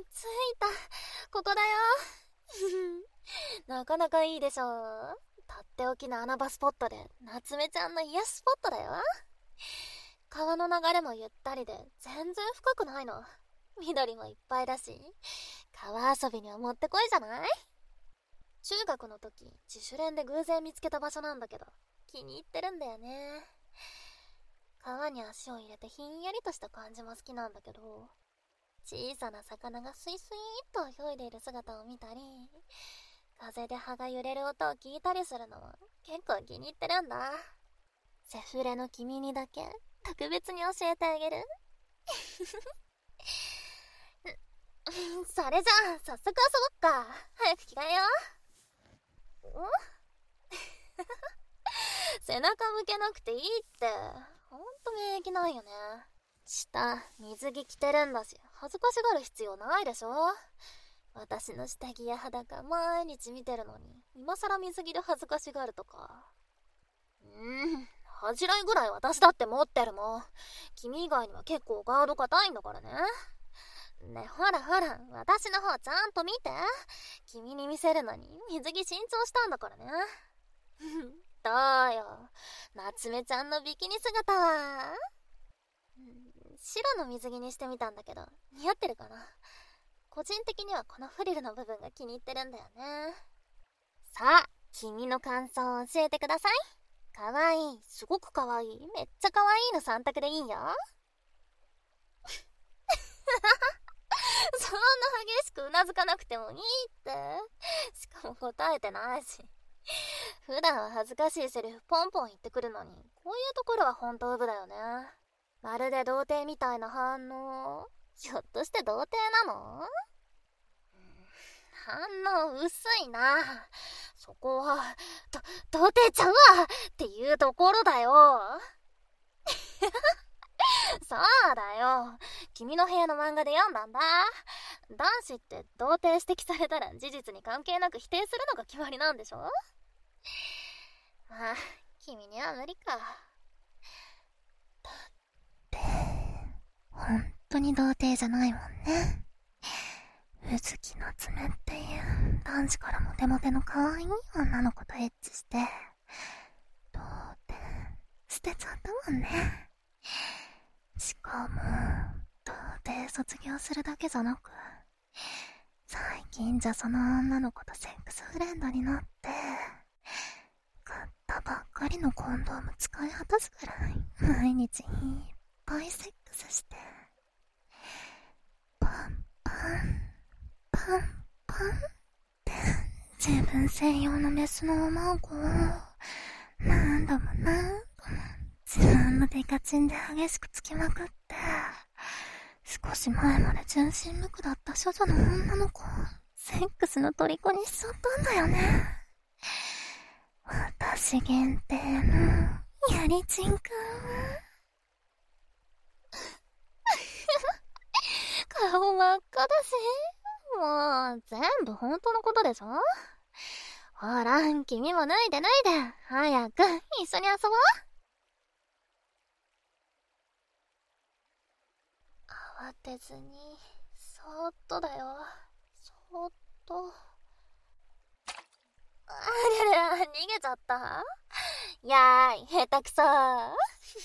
着いた。ここだよ。なかなかいいでしょ。とっておきの穴場スポットで、夏目ちゃんの癒しスポットだよ。川の流れもゆったりで、全然深くないの。緑もいっぱいだし、川遊びにはもってこいじゃない？中学の時、自主練で偶然見つけた場所なんだけど、気に入ってるんだよね。川に足を入れてひんやりとした感じも好きなんだけど、小さな魚がスイスイーっと泳いでいる姿を見たり、風で葉が揺れる音を聞いたりするのも結構気に入ってるんだ。セフレの君にだけ特別に教えてあげる。それじゃあ早速遊ぼっか。早く着替えよう。背中向けなくていいって。ほんと免疫ないよね。下水着着てるんだし恥ずかしがる必要ないでしょ。私の下着や裸毎日見てるのに今さら水着で恥ずかしがるとか。恥じらいぐらい私だって持ってるもん。君以外には結構ガード硬いんだからね。ね、ほらほら、私の方ちゃんと見て。君に見せるのに水着新調したんだからね。どうよ、夏目ちゃんのビキニ姿は。白の水着にしてみたんだけど、似合ってるかな。個人的にはこのフリルの部分が気に入ってるんだよね。さあ、君の感想を教えてください。かわいい、すごくかわいい、めっちゃかわいいの3択でいいよ。そんな激しくうなずかなくてもいいって。しかも答えてないし。普段は恥ずかしいセリフポンポン言ってくるのに、こういうところは本当ウブだよね。まるで童貞みたいな反応。ひょっとして童貞なの？反応薄いな。そこは、童貞ちゃんはっていうところだよ。そうだよ。君の部屋の漫画で読んだんだ。男子って童貞指摘されたら事実に関係なく否定するのが決まりなんでしょ？まあ、君には無理か。だって、本当に童貞じゃないもんね。うずきの爪っていう男子からモテモテの可愛い女の子とエッチして、童貞捨てちゃったもんね。しかも、童貞卒業するだけじゃなく、最近じゃその女の子とセックスフレンドになって、買ったばっかりのコンドーム使い果たすくらい、毎日いっぱいセックスして、パンパン、パンパンって自分専用のメスのおまんこを何度も何度も自分のデカチンで激しくつきまくって、少し前まで純真無垢だった処女の女の子をセックスの虜にしちゃったんだよね。私限定のやりちんくん。顔真っ赤だし、もう全部本当のことでしょ。ほら、君も脱いで脱いで、早く一緒に遊ぼう。慌てずに、そーっとだよ。そーっと。ありゃりゃ、逃げちゃった。やーい、下手くそー。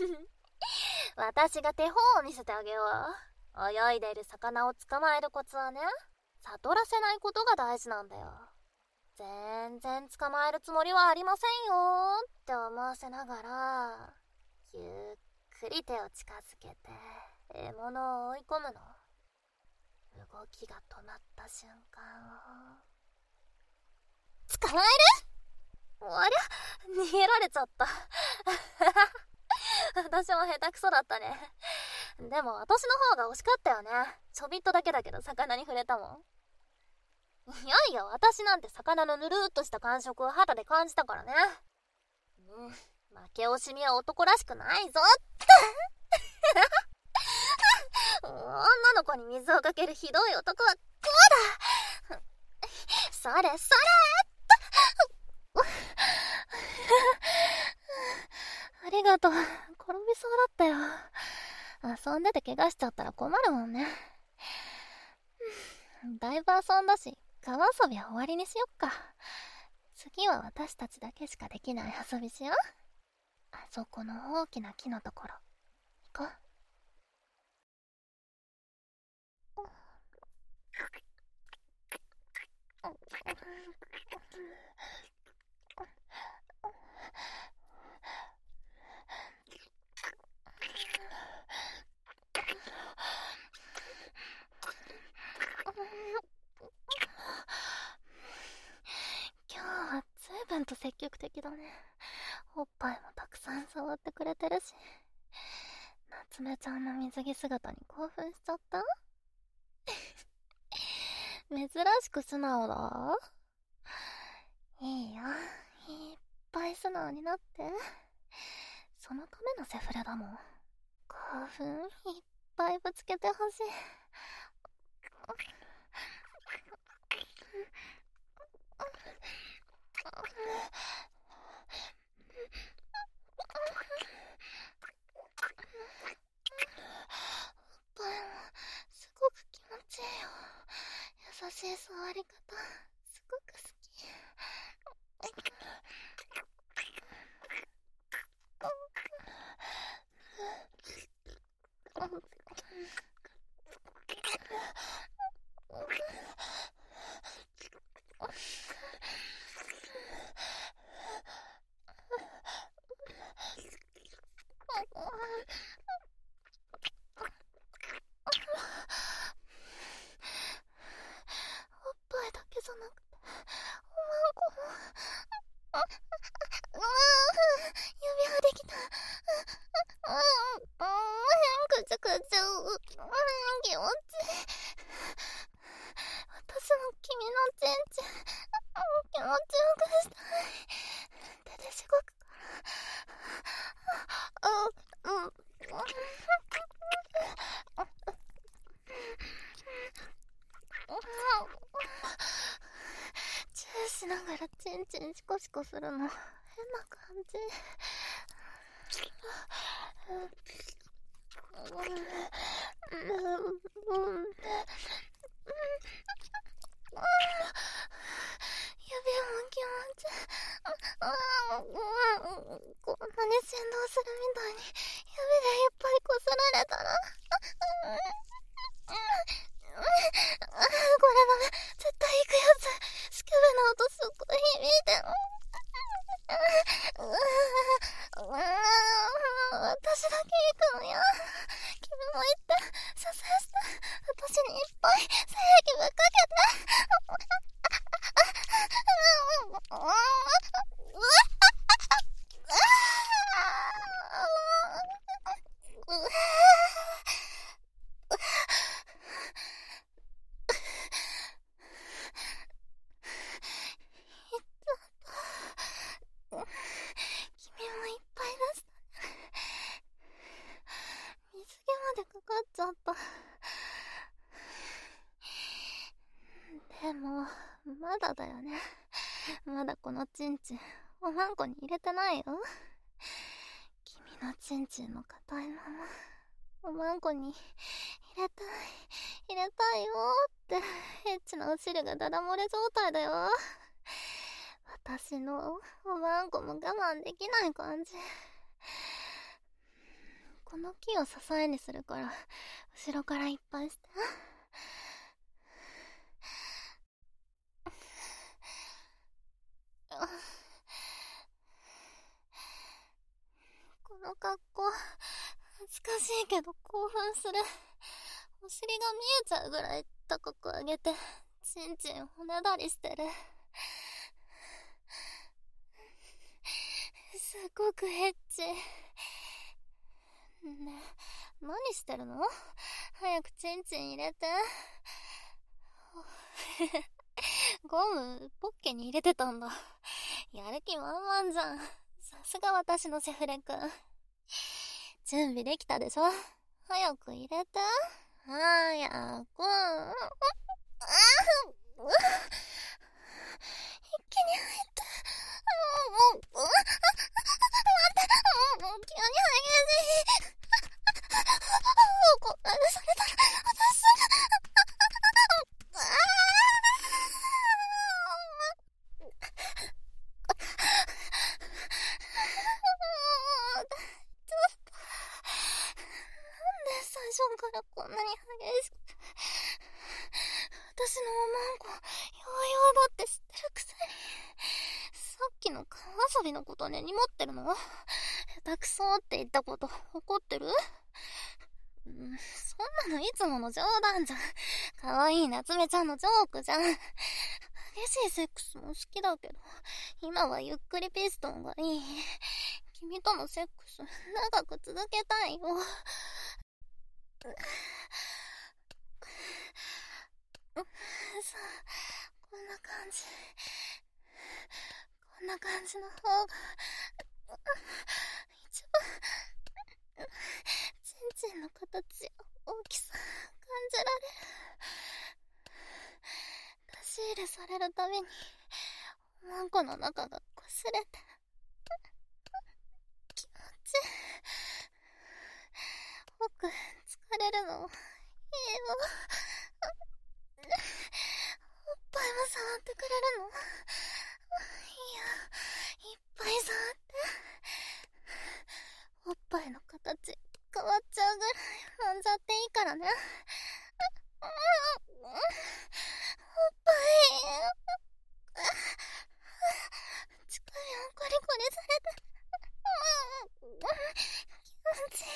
私が手本を見せてあげよう。泳いでいる魚を捕まえるコツはね、悟らせないことが大事なんだよ。全然捕まえるつもりはありませんよーって思わせながら、ゆっくり手を近づけて獲物を追い込むの。動きが止まった瞬間を捕まえる。ありゃ、逃げられちゃった。私も下手くそだったね。でも私の方が惜しかったよね。ちょびっとだけだけど魚に触れたもん。いやいや、私なんて魚のぬるーっとした感触を肌で感じたからね。負け惜しみは男らしくないぞって女の子に水をかけるひどい男はこうだ。それそれありがとう。転びそうだったよ。遊んでて怪我しちゃったら困るもんね。 だいぶ遊んだし、川遊びは終わりにしよっか。次は私たちだけしかできない遊びしよう。あそこの大きな木のところ行こう。今日は随分と積極的だね。おっぱいもたくさん触ってくれてるし、夏目ちゃんの水着姿に興奮しちゃった。珍しく素直だ。いいよ、いっぱい素直になって。そのためのセフレだもん。興奮いっぱいぶつけてほしい。おっぱいもすごく気持ちいいよ。優しい触り方すごく好き。おっぱいだけじゃなくて、おまんこも。指輪できた。くちゅくちゅ。気持ちいい。私も君のチンチン気持ちよくしたい。手でしごくから。チューしながらチンチンシコシコするの変な感じ。指も気持ちいい。こんなに振動するみたいに指でいっぱいこすられたらこれダメ。絶対行くやつ。スケベな音すっごい響いてる。私だけ行くのや。君も行って射精して私にいっぱい精液ぶっかけて。君もいっぱい出した。水着までかかっちゃった。でもまだだよね。まだこのチンチンおまんこに入れてないよ。君のチンチンの硬いままおまんこに入れたいよってエッチなお汁がダダ漏れ状態だよ。私のおまんこも我慢できない感じ。この木を支えにするから後ろからいっぱいして。この格好恥ずかしいけど興奮する。お尻が見えちゃうぐらい高く上げてチンチンをねだりしてる。すごくエッチ。ねえ、何してるの？早くチンチン入れて。ゴムポッケに入れてたんだ。やる気満々じゃん。さすが私のセフレくん。準備できたでしょ？早く入れて。早く。一気に入って。待って、急に激しい。こんなにされたら私初からこんなに激しく。私のおまんこ、ようようだって知ってるくせに。さっきの川遊びのこと根に持ってるの？下手くそって言ったこと怒ってる？そんなのいつもの冗談じゃん。かわいい夏目ちゃんのジョークじゃん。激しいセックスも好きだけど、今はゆっくりピストンがいい。君とのセックス、長く続けたいよ。さあ、こんな感じ。こんな感じの方が、一番、ちんちんの形や大きさ、感じられる。出し入れされるたびに、おまんこの中が擦れて、気持ちいい。僕、疲れるのもいいよ。おっぱいも触ってくれるの？いいよ。いっぱい触って。おっぱいの形変わっちゃうぐらい揉んじゃっていいからね。おっぱい。乳首もコリコリされて。気持ちいい。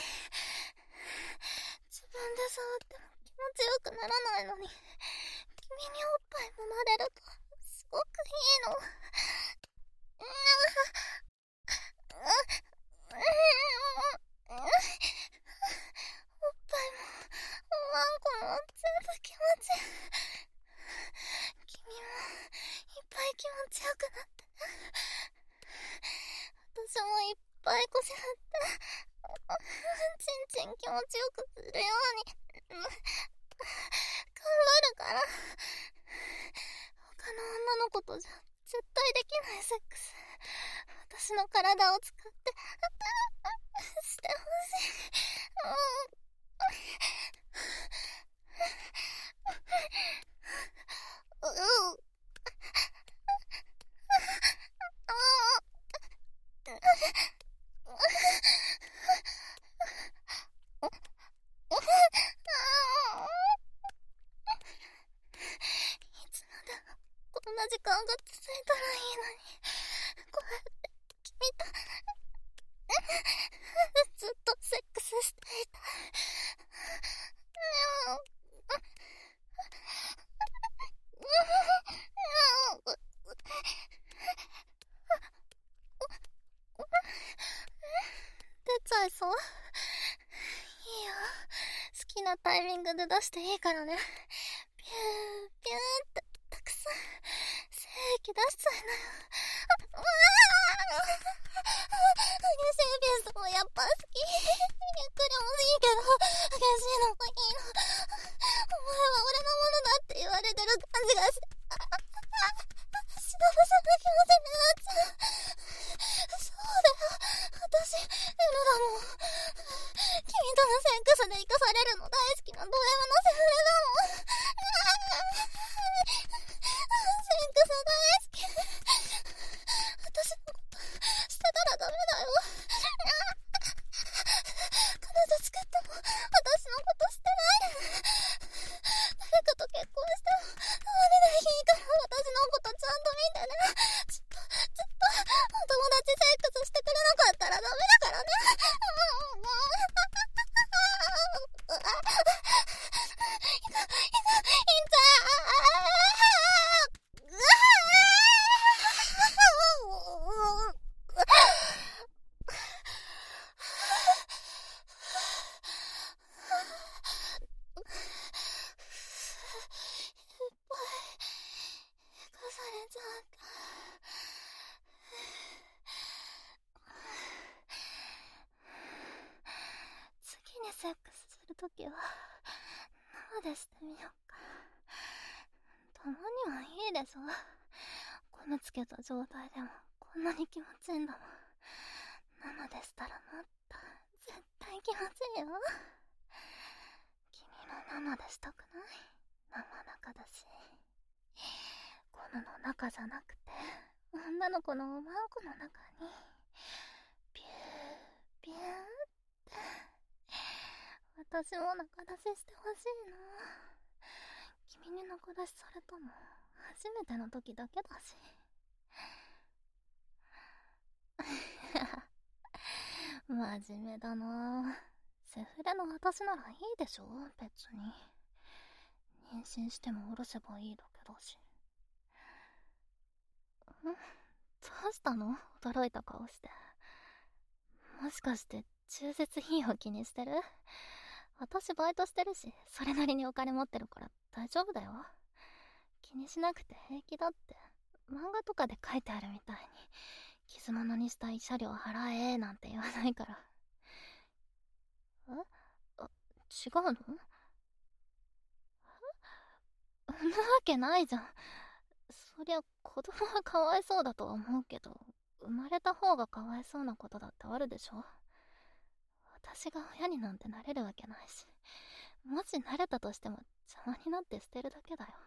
自分で触っても気持ちよくならないのに、君におっぱい揉まれるとすごくいいの。おっぱいもおまんこも全部気持ちいい。君もいっぱい気持ちよくなってね。私もいっぱい腰振ってちんちん気持ちよくするように頑張るから。他の女の子とじゃ絶対できないセックス、私の体を使ってしてほしい。こんな時間が続いたらいいのに、こうやって君とずっとセックスしていたい。出ちゃいそう？いいよ。好きなタイミングで出していいからね。ピューピューってたくさん精液出しちゃいなよ。激しいピースもやっぱ好き。ゆっくりもいいけど激しいのがいいの。お前は俺のものだって言われてる感じがして、幸せな気持ちになっちゃう。そうだよ、私 N だもん。君とのセックスで生かされるの大好きなド M のセフレだもん。セックス大好き。私のこと捨てたらダメだよ。彼女作っても私のこと捨てないで。誰かと結婚しても誰でいいから私のことちゃんと見てね。ずっとお友達セックスしてくれなかったらダメだからね。次にセックスするときは生でしてみようか。たまにはいいでしょ。ゴムつけた状態でもこんなに気持ちいいんだもん。生でしたらもっと絶対気持ちいいよ。君も生でしたくない？生中だし。ゴムの中じゃなくて女の子のおまんこの中にピューピューって私も仲出ししてほしいな。君に仲出しされたの初めての時だけだし。真面目だな。セフレの私ならいいでしょ、別に。妊娠しても下ろせばいいだけだし。どうしたの、驚いた顔して。もしかして中絶費用気にしてる？私バイトしてるし、それなりにお金持ってるから大丈夫だよ。気にしなくて平気だって。漫画とかで書いてあるみたいに、傷物にした慰謝料払えなんて言わないから。あ、違うの？産むわけないじゃん。そりゃ子供はかわいそうだとは思うけど、生まれた方がかわいそうなことだってあるでしょ。私が親になんてなれるわけないし、もしなれたとしても邪魔になって捨てるだけだよ。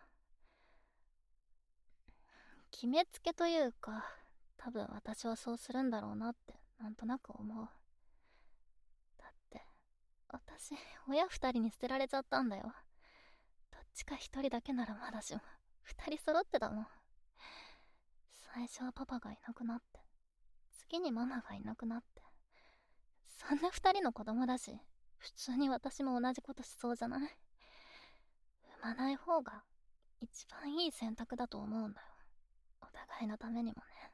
決めつけというか、多分私はそうするんだろうなってなんとなく思う。だって私、親二人に捨てられちゃったんだよ。どっちか一人だけならまだしも、二人揃ってたもん。最初はパパがいなくなって、次にママがいなくなって、そんな二人の子供だし、普通に私も同じことしそうじゃない？産まない方が一番いい選択だと思うんだよ。お互いのためにもね。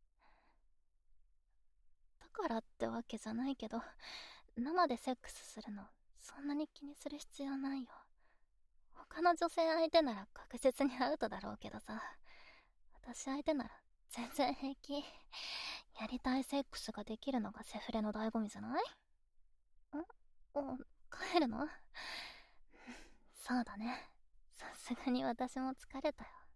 だからってわけじゃないけど、生でセックスするのそんなに気にする必要ないよ。他の女性相手なら確実にアウトだろうけどさ、私相手なら全然平気。やりたいセックスができるのがセフレの醍醐味じゃない？帰るの？そうだね。さすがに私も疲れたよ。